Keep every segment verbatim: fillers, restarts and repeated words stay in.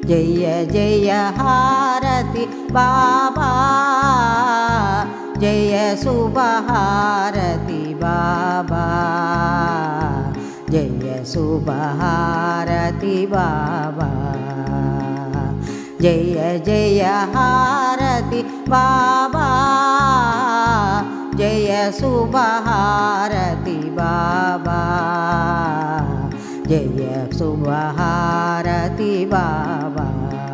జయ జయ హారతి బాబా జయ శుభహారతి బాబా జయ శుభహారతి బాబా జయ జయ హారతి బాబా జయ శుభహారతి బాబా జయ శుభహారతి బాబా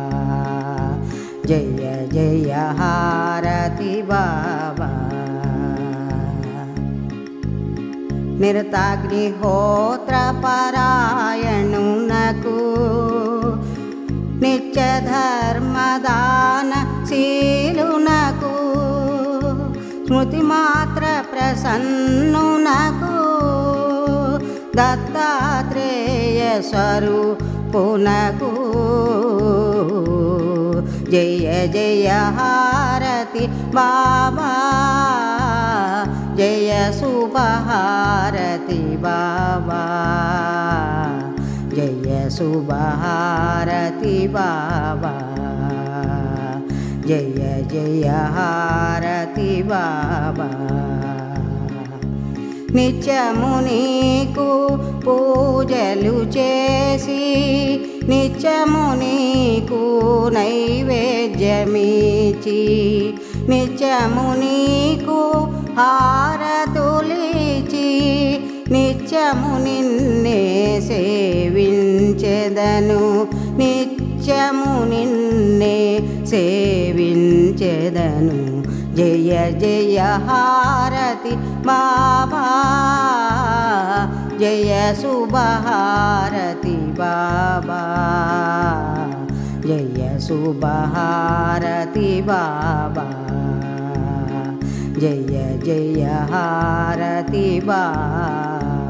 జయ జయ హారతి బాబా నిరతాగ్నిహోత్ర పరాయణునకు నిత్య ధర్మదాన శీలునకు స్మృతి మాత్ర ప్రసన్నునకు దత్తాత్రేయ స్వరూపునకు జయ జయ హారతి బాబా జయ శుభహారతి బాబా జయ శుభహారతి బాబా జయ జయ హారతి బాబా నిత్యము నీకు పూజలు చేసి నిత్యము నీకు నైవేద్యమిచి నిత్యము నీకు హారతులిచి నిత్యము నిన్నే సేవించెదను నిత్యము నిన్నే సేవించెదను జయ జయ హారతి బాబా జయ శుభహారతి బాబా జయ శుభహారతి బాబా జయ జయ హారతి బాబా